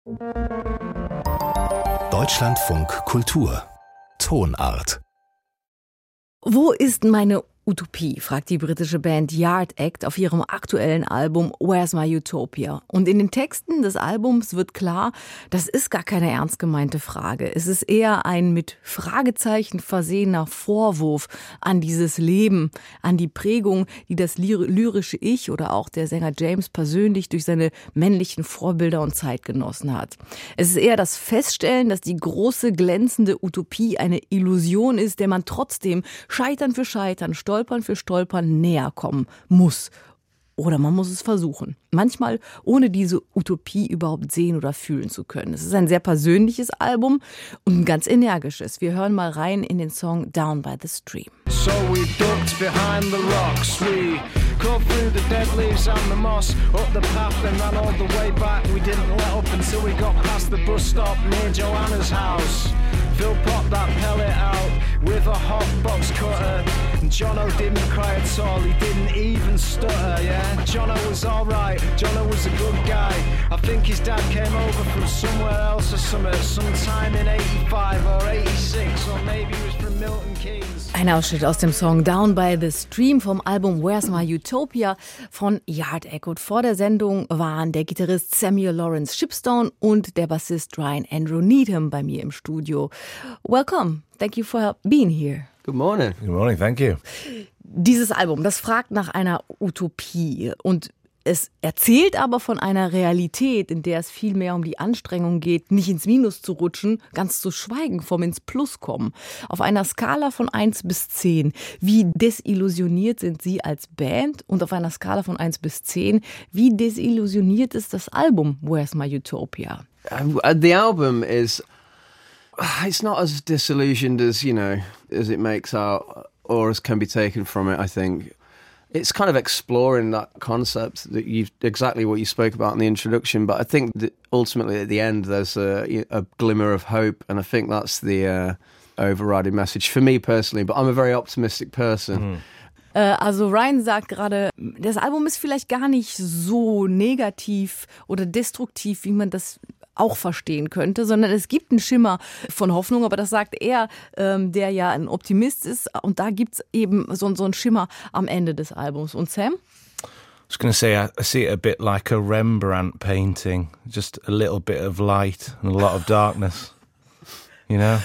Deutschlandfunk Kultur Tonart. Wo ist meine Utopie, fragt die britische Band Yard Act auf ihrem aktuellen Album Where's My Utopia? Und in den Texten des Albums wird klar, das ist gar keine ernst gemeinte Frage. Es ist eher ein mit Fragezeichen versehener Vorwurf an dieses Leben, an die Prägung, die das lyrische Ich oder auch der Sänger James persönlich durch seine männlichen Vorbilder und Zeitgenossen hat. Es ist eher das Feststellen, dass die große, glänzende Utopie eine Illusion ist, der man trotzdem Scheitern für Scheitern, Stolpern für Stolpern näher kommen muss. Oder man muss es versuchen. Manchmal ohne diese Utopie überhaupt sehen oder fühlen zu können. Es ist ein sehr persönliches Album und ein ganz energisches. Wir hören mal rein in den Song Down by the Stream. So we ducked behind the rocks, we cut through the dead leaves and the moss, up the path and ran all the way back. We didn't let up until we got past the bus stop near Joanna's house. Phil popped that pellet out with a hot box cutter. And Jono didn't cry at all, he didn't even stutter, yeah. Jono was alright, Jono was a good guy. I think his dad came over from somewhere else or sometime in 85 or 86, or maybe he was from Milton Keynes. Ein Ausschnitt aus dem Song Down by the Stream vom Album Where's My Utopia von Yard Act. Und vor der Sendung waren der Gitarrist Samuel Lawrence Shipstone und der Bassist Ryan Andrew Needham bei mir im Studio. Welcome. Thank you for being here. Good morning. Good morning, thank you. Dieses Album, das fragt nach einer Utopie und es erzählt aber von einer Realität, in der es viel mehr um die Anstrengung geht, nicht ins Minus zu rutschen, ganz zu schweigen, vom ins Plus kommen. Auf einer Skala von 1 bis 10, wie desillusioniert sind Sie als Band? Und auf einer Skala von 1 bis 10, wie desillusioniert ist das Album Where's My Utopia? The album is, it's not as disillusioned as, as it makes out or as can be taken from it, I think. It's kind of exploring that concept that exactly what you spoke about in the introduction, but I think that ultimately at the end there's a glimmer of hope, and I think that's the overriding message for me personally, but I'm a very optimistic person. Also Ryan sagt gerade, das Album ist vielleicht gar nicht so negativ oder destruktiv, wie man das auch verstehen könnte, sondern es gibt einen Schimmer von Hoffnung, aber das sagt er, der ja ein Optimist ist, und da gibt's eben so einen Schimmer am Ende des Albums. Und Sam? I was going to say, I see it a bit like a Rembrandt painting, just a little bit of light and a lot of darkness. You know?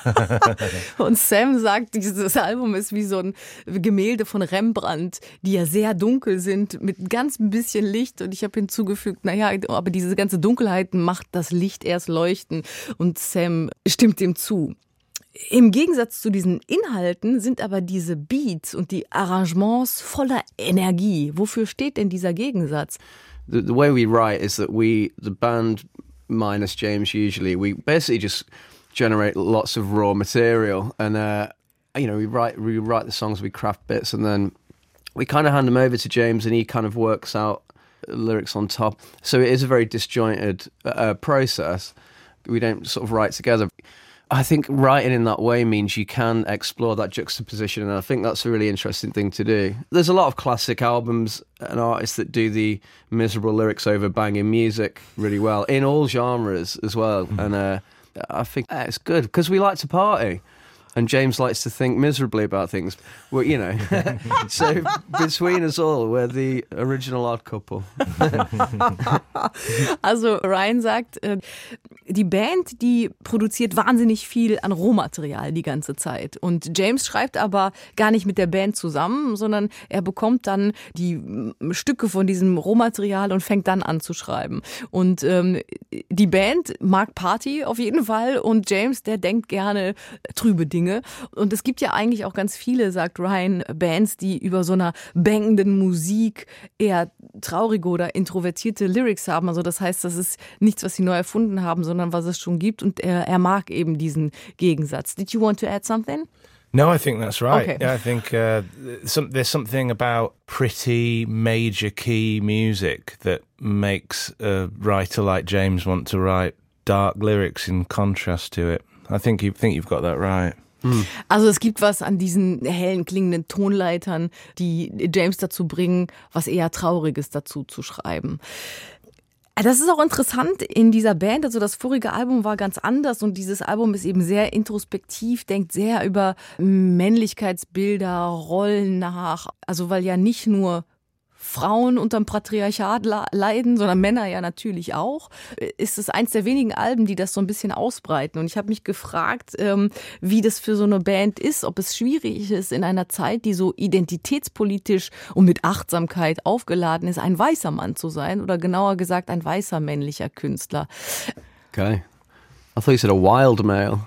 Und Sam sagt, dieses Album ist wie so ein Gemälde von Rembrandt, die ja sehr dunkel sind, mit ganz ein bisschen Licht. Und ich habe hinzugefügt, aber diese ganze Dunkelheit macht das Licht erst leuchten. Und Sam stimmt dem zu. Im Gegensatz zu diesen Inhalten sind aber diese Beats und die Arrangements voller Energie. Wofür steht denn dieser Gegensatz? The way we write is that the band minus James usually, we basically just generate lots of raw material, and we write the songs, we craft bits, and then we kind of hand them over to James, and he kind of works out lyrics on top. So it is a very disjointed process. We don't sort of write together. I think writing in that way means you can explore that juxtaposition, and I think that's a really interesting thing to do. There's a lot of classic albums and artists that do the miserable lyrics over banging music really well in all genres as well, and I think it's good because we like to party, and James likes to think miserably about things. Well, so between us all, we're the original odd couple. Also Ryan sagt, die Band, die produziert wahnsinnig viel an Rohmaterial die ganze Zeit. Und James schreibt aber gar nicht mit der Band zusammen, sondern er bekommt dann die Stücke von diesem Rohmaterial und fängt dann an zu schreiben. Und die Band mag Party auf jeden Fall, und James, der denkt gerne trübe Dinge. Und es gibt ja eigentlich auch ganz viele, sagt Ryan, Bands, die über so einer bangenden Musik eher traurige oder introvertierte Lyrics haben. Also das heißt, das ist nichts, was sie neu erfunden haben, sondern was es schon gibt. Und er mag eben diesen Gegensatz. Did you want to add something? No, I think that's right. Okay. Yeah, I think there's something about pretty major key music that makes a writer like James want to write dark lyrics in contrast to it. I think you've got that right. Also es gibt was an diesen hellen klingenden Tonleitern, die James dazu bringen, was eher Trauriges dazu zu schreiben. Das ist auch interessant in dieser Band. Also das vorige Album war ganz anders und dieses Album ist eben sehr introspektiv, denkt sehr über Männlichkeitsbilder, Rollen nach. Also weil ja nicht nur Frauen unterm Patriarchat leiden, sondern Männer ja natürlich auch, ist es eins der wenigen Alben, die das so ein bisschen ausbreiten. Und ich habe mich gefragt, wie das für so eine Band ist, ob es schwierig ist, in einer Zeit, die so identitätspolitisch und mit Achtsamkeit aufgeladen ist, ein weißer Mann zu sein oder genauer gesagt ein weißer männlicher Künstler. Okay. I thought you said a wild male.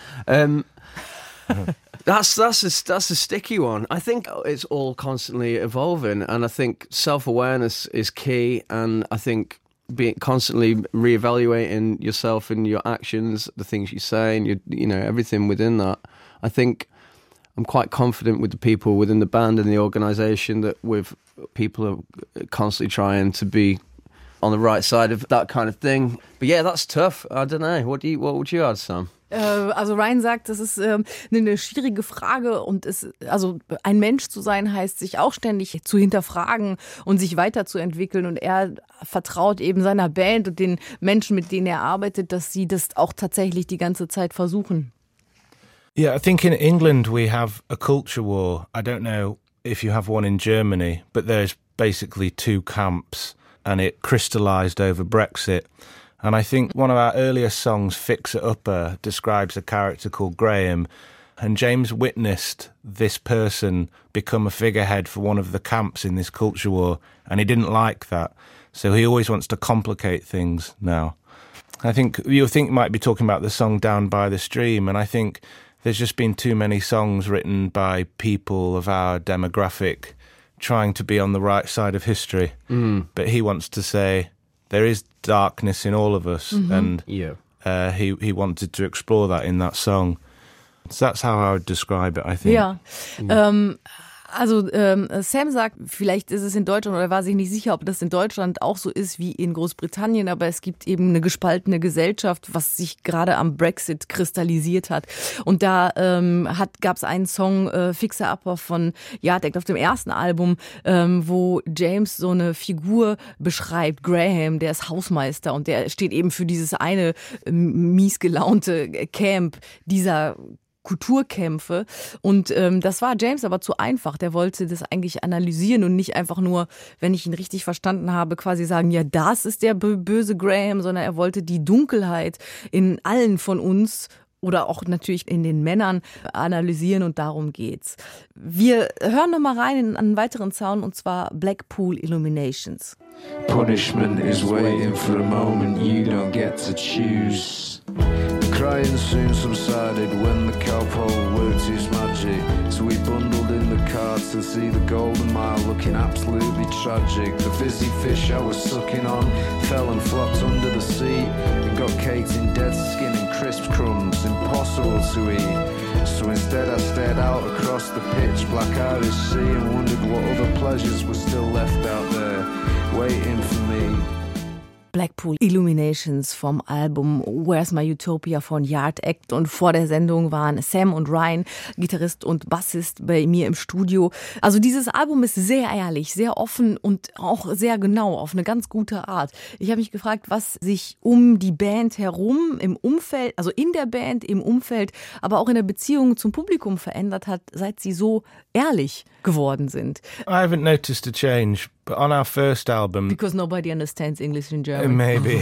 That's a sticky one. I think it's all constantly evolving, and I think self-awareness is key. And I think being constantly reevaluating yourself and your actions, the things you say, and you know everything within that. I think I'm quite confident with the people within the band and the organisation that with people are constantly trying to be on the right side of that kind of thing. But yeah, that's tough. I don't know. What would you add, Sam? Also Ryan sagt, das ist eine schwierige Frage und also ein Mensch zu sein heißt, sich auch ständig zu hinterfragen und sich weiterzuentwickeln und er vertraut eben seiner Band und den Menschen, mit denen er arbeitet, dass sie das auch tatsächlich die ganze Zeit versuchen. Yeah, I think in England we have a culture war. I don't know if you have one in Germany, but there's basically two camps and it crystallized over Brexit. And I think one of our earliest songs, Fix It Upper, describes a character called Graham. And James witnessed this person become a figurehead for one of the camps in this culture war. And he didn't like that. So he always wants to complicate things now. I think you might be talking about the song Down by the Stream. And I think there's just been too many songs written by people of our demographic trying to be on the right side of history. But he wants to say, there is darkness in all of us, and he wanted to explore that in that song. So that's how I would describe it, I think. Ja, also Sam sagt, vielleicht ist es in Deutschland, oder er war sich nicht sicher, ob das in Deutschland auch so ist wie in Großbritannien, aber es gibt eben eine gespaltene Gesellschaft, was sich gerade am Brexit kristallisiert hat. Und da gab es einen Song, Fix It Upper von Yard Act auf dem ersten Album, wo James so eine Figur beschreibt, Graham, der ist Hausmeister und der steht eben für dieses eine mies gelaunte Camp dieser Kulturkämpfe und das war James aber zu einfach. Der wollte das eigentlich analysieren und nicht einfach nur, wenn ich ihn richtig verstanden habe, quasi sagen, ja, das ist der böse Graham, sondern er wollte die Dunkelheit in allen von uns oder auch natürlich in den Männern analysieren und darum geht's. Wir hören noch mal rein in einen weiteren Sound und zwar Blackpool Illuminations. Punishment is waiting for the moment you don't get to choose. Crying soon subsided when the cowpole worked his magic. So we bundled in the car to see the Golden Mile looking absolutely tragic. The fizzy fish I was sucking on fell and flopped under the seat. It got caked in dead skin and crisp crumbs, impossible to eat. So instead I stared out across the pitch black Irish sea and wondered what other pleasures were still left out there, waiting for me. Blackpool Illuminations vom Album Where's My Utopia von Yard Act. Und vor der Sendung waren Sam und Ryan, Gitarrist und Bassist, bei mir im Studio. Also dieses Album ist sehr ehrlich, sehr offen und auch sehr genau, auf eine ganz gute Art. Ich habe mich gefragt, was sich um die Band herum, im Umfeld, also in der Band, im Umfeld, aber auch in der Beziehung zum Publikum verändert hat, seit sie so ehrlich geworden sind. I haven't noticed a change, but on our first album... Because nobody understands English in German. Maybe.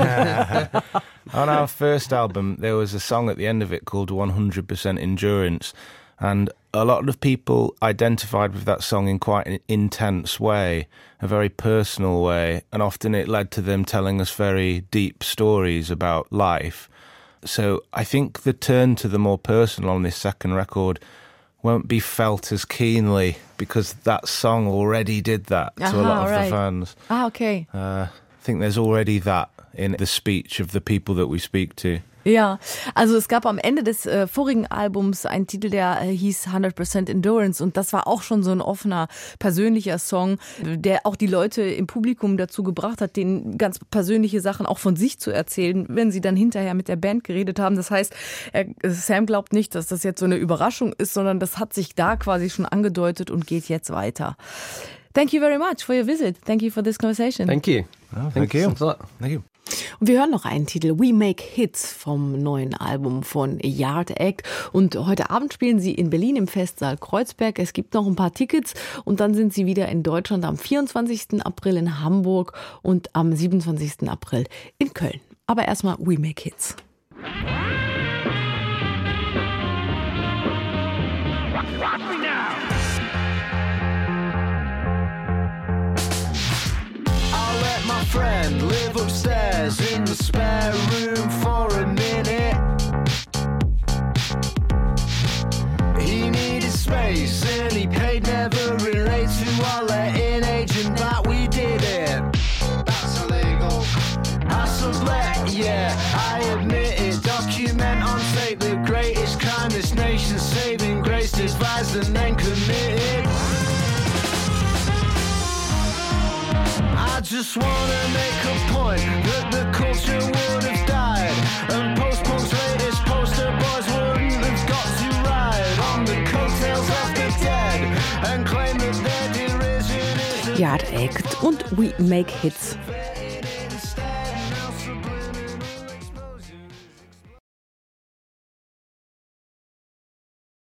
On our first album, there was a song at the end of it called 100% Endurance, and a lot of people identified with that song in quite an intense way, a very personal way, and often it led to them telling us very deep stories about life. So I think the turn to the more personal on this second record won't be felt as keenly because that song already did that to a lot of the fans. Ah, okay. I think there's already that in the speech of the people that we speak to. Ja, also es gab am Ende des vorigen Albums einen Titel, der hieß 100% Endurance und das war auch schon so ein offener, persönlicher Song, der auch die Leute im Publikum dazu gebracht hat, denen ganz persönliche Sachen auch von sich zu erzählen, wenn sie dann hinterher mit der Band geredet haben. Das heißt, Sam glaubt nicht, dass das jetzt so eine Überraschung ist, sondern das hat sich da quasi schon angedeutet und geht jetzt weiter. Thank you very much for your visit. Thank you for this conversation. Thank you. Oh, thank you. Thank you. Und wir hören noch einen Titel, We Make Hits, vom neuen Album von Yard Act. Und heute Abend spielen sie in Berlin im Festsaal Kreuzberg. Es gibt noch ein paar Tickets und dann sind sie wieder in Deutschland am 24. April in Hamburg und am 27. April in Köln. Aber erstmal We Make Hits. Friend live upstairs in the spare room for a minute. He needed space and he paid, never relate to our letting agent that we did it. That's illegal. I sublet, yeah, I admit it. Document on tape the greatest crime this nation's saving grace, devised and then committed. I just wanna make a point that the culture would have died, and post-punk's latest poster boys wouldn't have got to ride on the coattails of the dead and claim that their derision is Yard Act und We Make Hits.